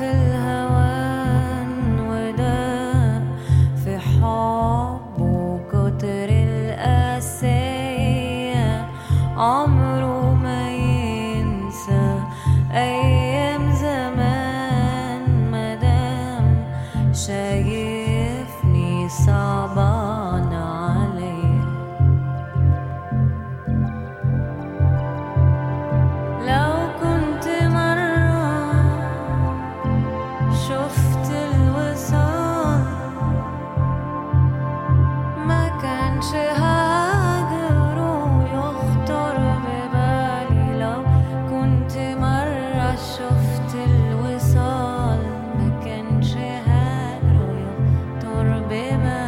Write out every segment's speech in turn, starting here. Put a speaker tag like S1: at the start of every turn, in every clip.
S1: في الهوان وداء في حب وكتر القاسية عمره ما ينسى أيام زمان مدام شايفني صعبان عليه. لو كنت مرة شفت الوصال ما كانش هاجر ويخطر ببالي. لو كنت مرة شفت الوصال ما كانش هاجر ويخطر ببالي.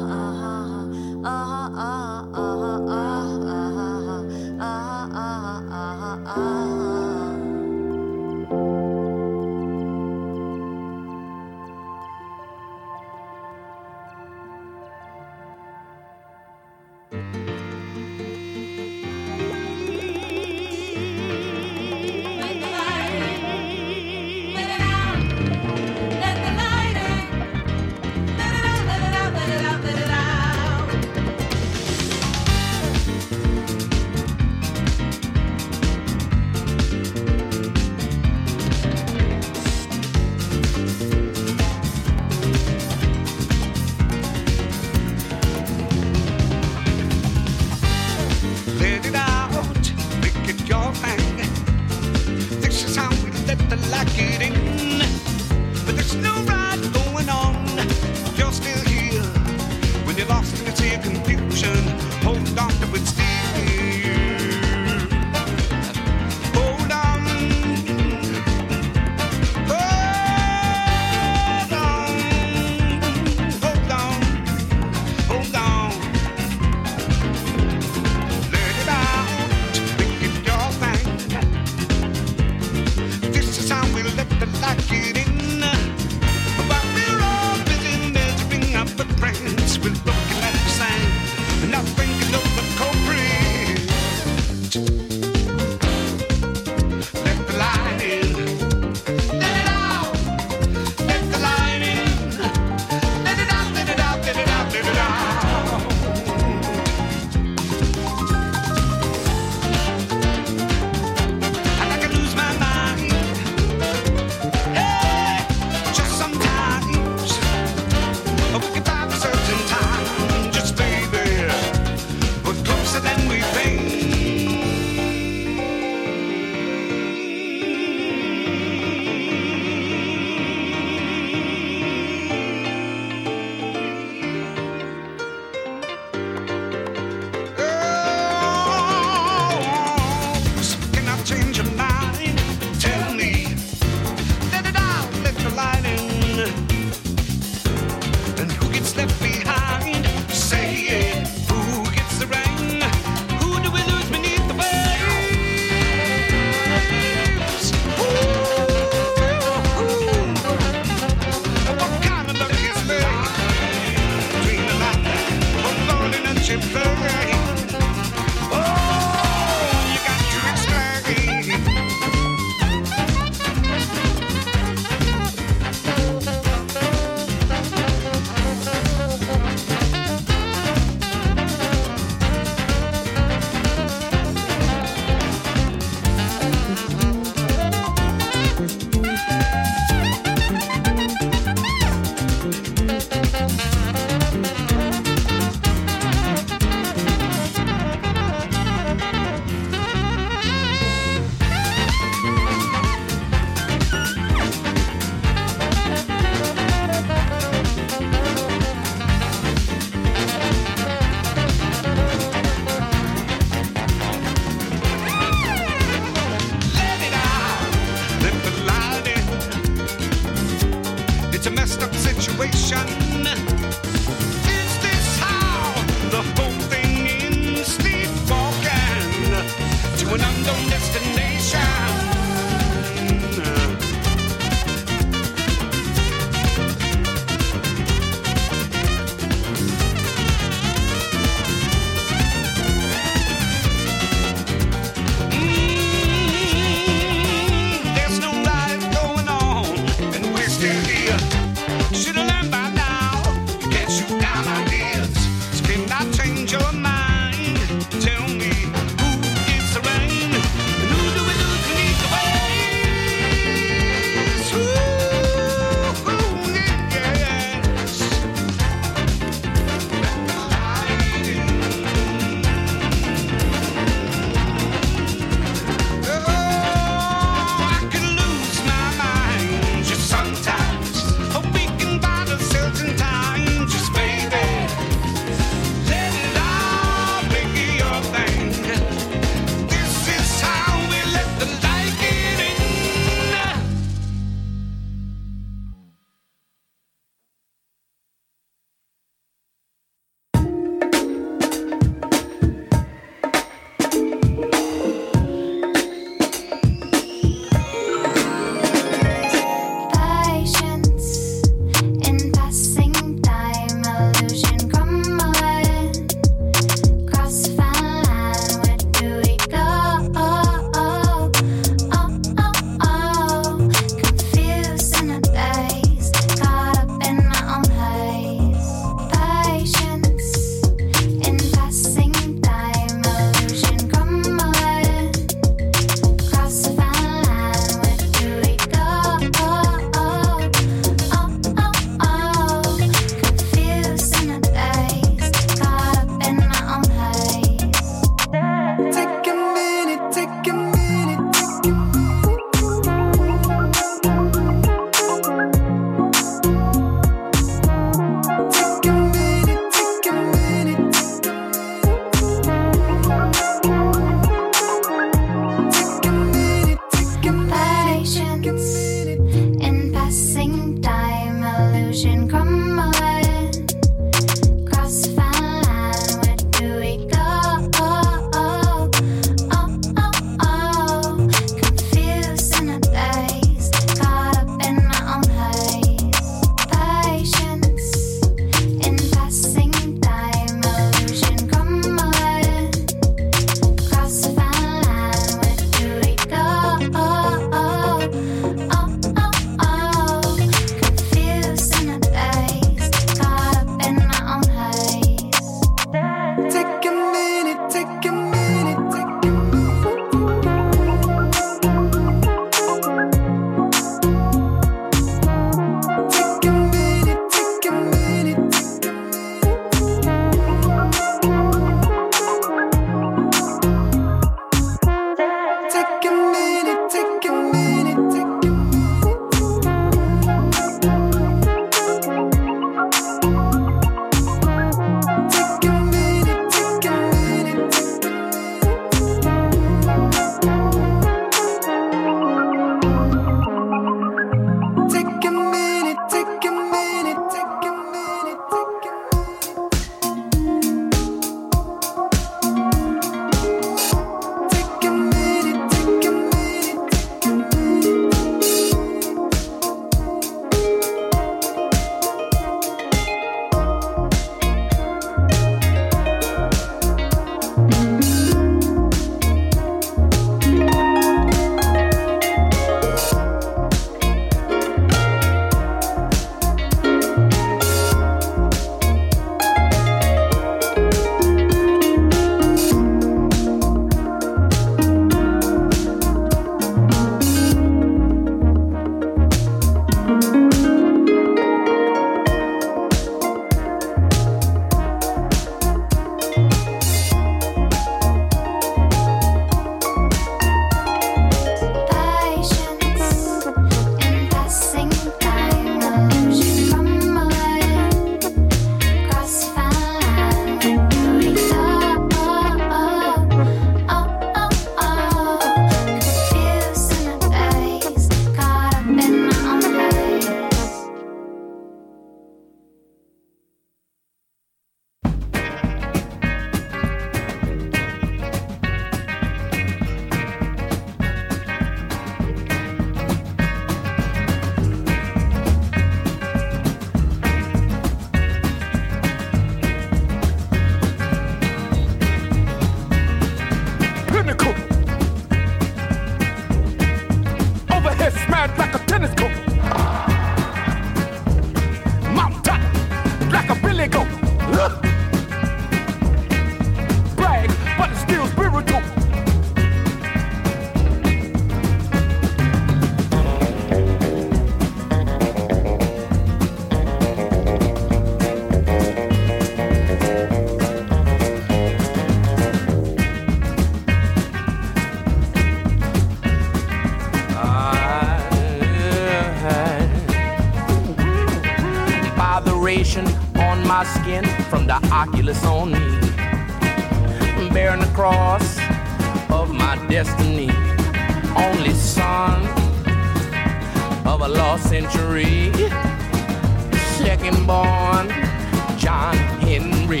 S2: from the Oculus on me, bearing the cross of my destiny, only son of a lost century, second born John Henry.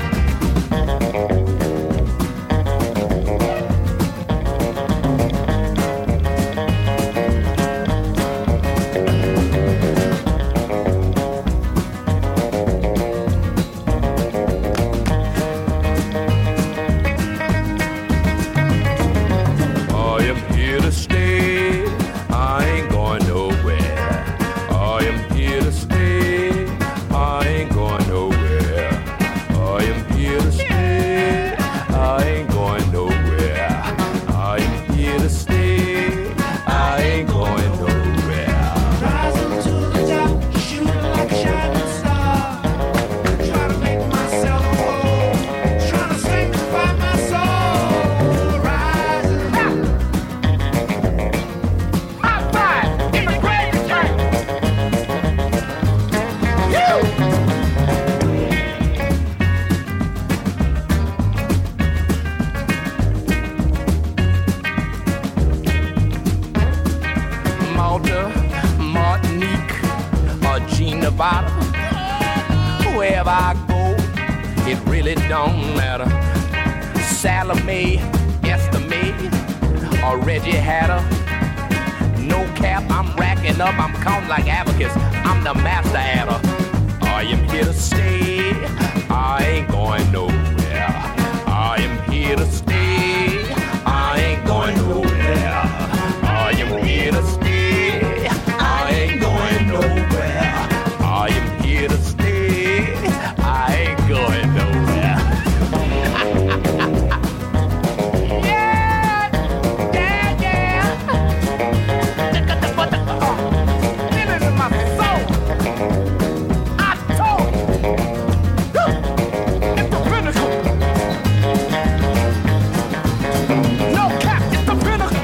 S2: Wherever I go, it really don't matter. Salome, Estimate, or Reggie Hatter. No cap, I'm racking up, I'm counting like abacus. I'm the master adder. I am here to stay, I ain't going nowhere. I am here to stay, I ain't going nowhere. I am here to stay, I ain't going nowhere. I am here to stay, I ain't going nowhere. Yeah, yeah, yeah. Feel it in my soul. I told you. It's the pinnacle. No cap, it's the pinnacle.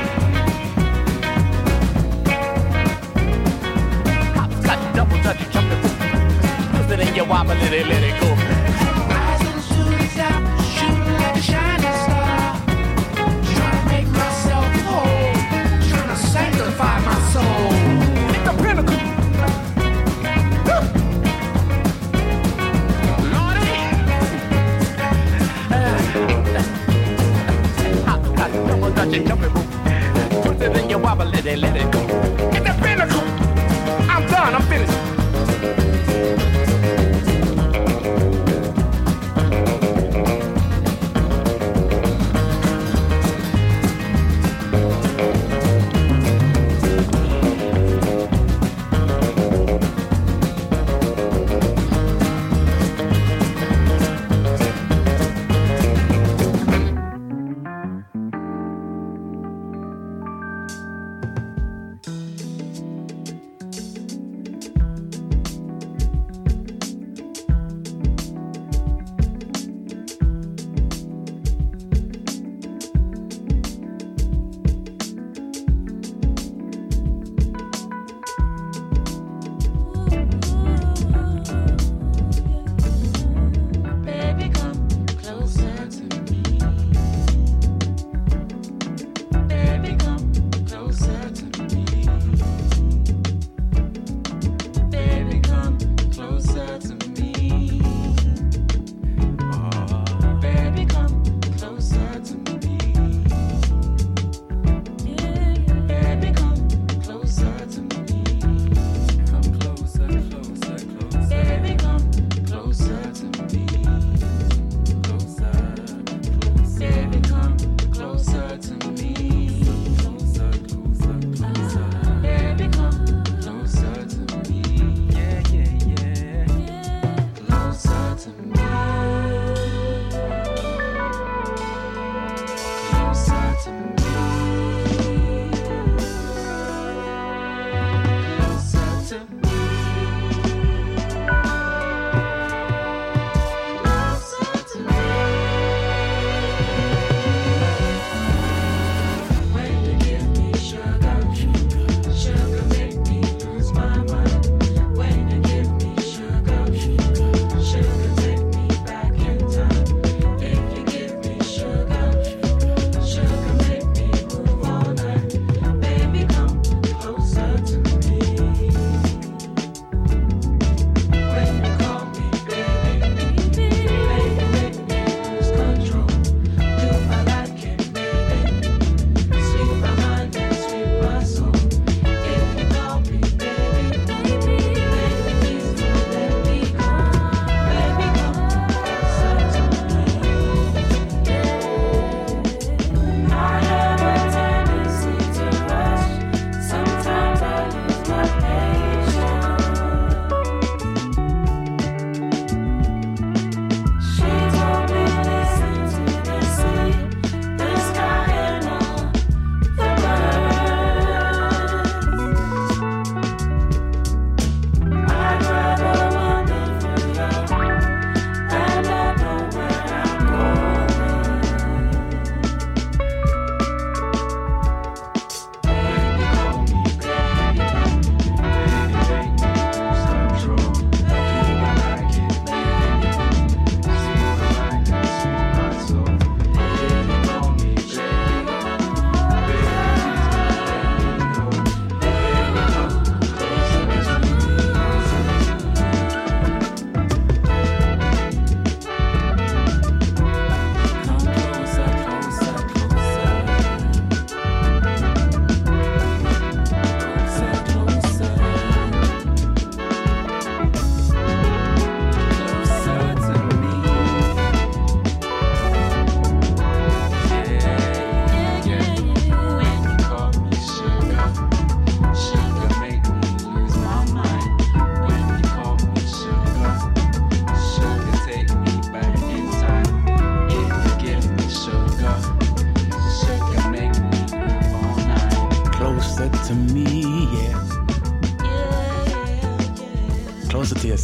S2: Hop, touch, double touch, jumping. Twist it in your wobble, let it go.
S3: Rising to the top, shooting like a shining star. Trying to make myself whole, trying to sanctify my soul.
S2: It's the pinnacle. Lordy. Hop, touch, double touch, jumping. Twist it in your wobble, let it go. It's the pinnacle. I'm done, I'm finished.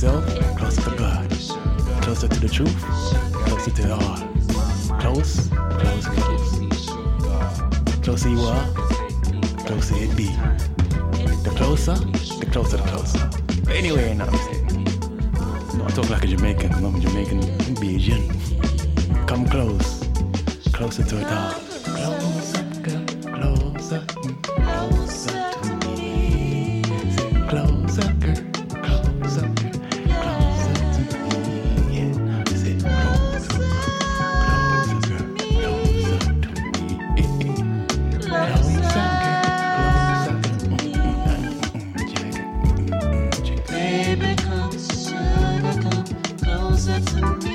S4: yourself, closer to God, closer to the truth, closer to the all. Close, close, close. Closer you are, closer it be. The closer, the closer, the closer. But anyway, you know what I'm saying? No, I talk like a Jamaican, because I'm Jamaican in Beijing. Come close, closer to it all. Closer, girl, closer, closer to me. Closer, girl, closer, girl, closer to me. Yeah, say closer, closer, girl, closer to me. Closer, girl,
S5: Baby, come, sugar, come closer to me.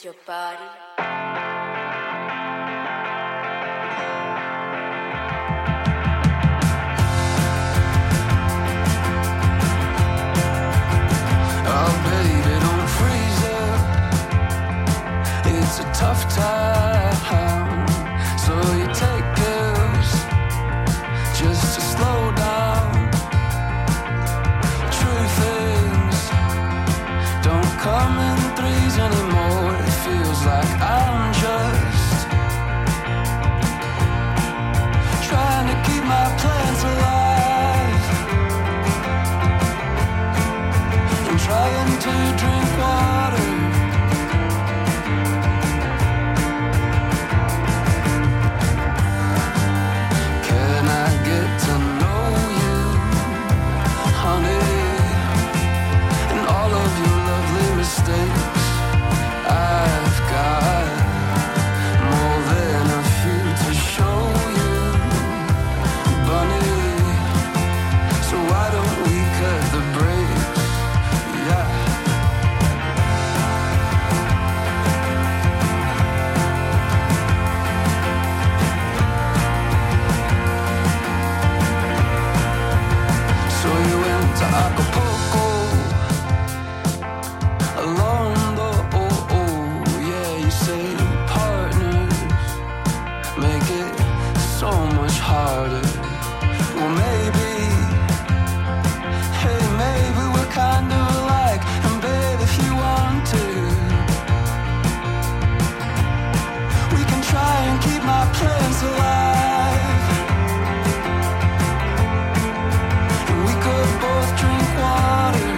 S1: your body.
S6: Oh baby, don't freeze up. It's a tough time, so you take pills just to slow down. Truth is, don't come in threes anymore. It feels like I'm just trying to keep my plants alive and trying to drink water. Can I get to know you, honey, and all of your lovely mistakes? I've got more than a few to show you, bunny. So why don't we cut the brakes? Yeah. So you went to Acapulco alone, though. Yeah, you say partners make it so much harder. Well, maybe, hey, maybe we're kind of alike. And babe, if you want to, we can try and keep my plants alive. And we could both drink water.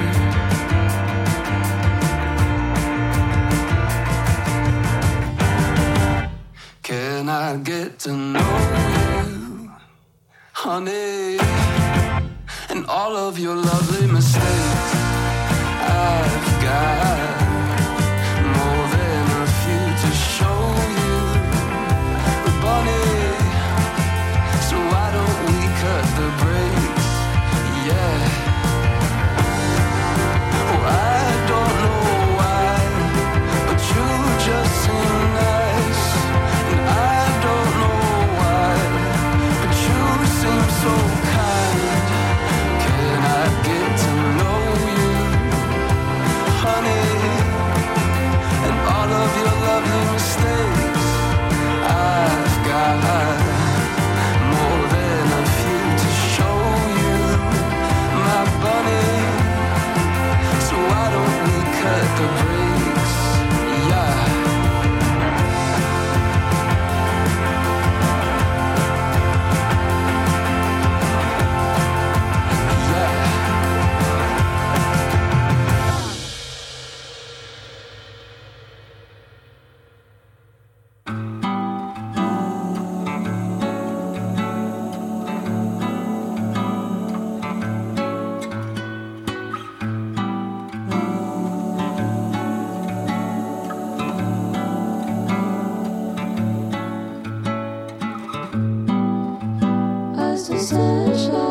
S6: Can I get to know you, honey, and all of your lovely mistakes? I've got more than a few to show you, bunny. So why don't we cut the brakes? Yeah. Oh, I don't know why, but you just seem nice. And I don't know why, but you seem so kind. Can I get to know you, honey, and all of your lovely mistakes? I've got more than a few to show you, my bunny. So why don't we cut the brakes? Yeah.
S1: As the sunshine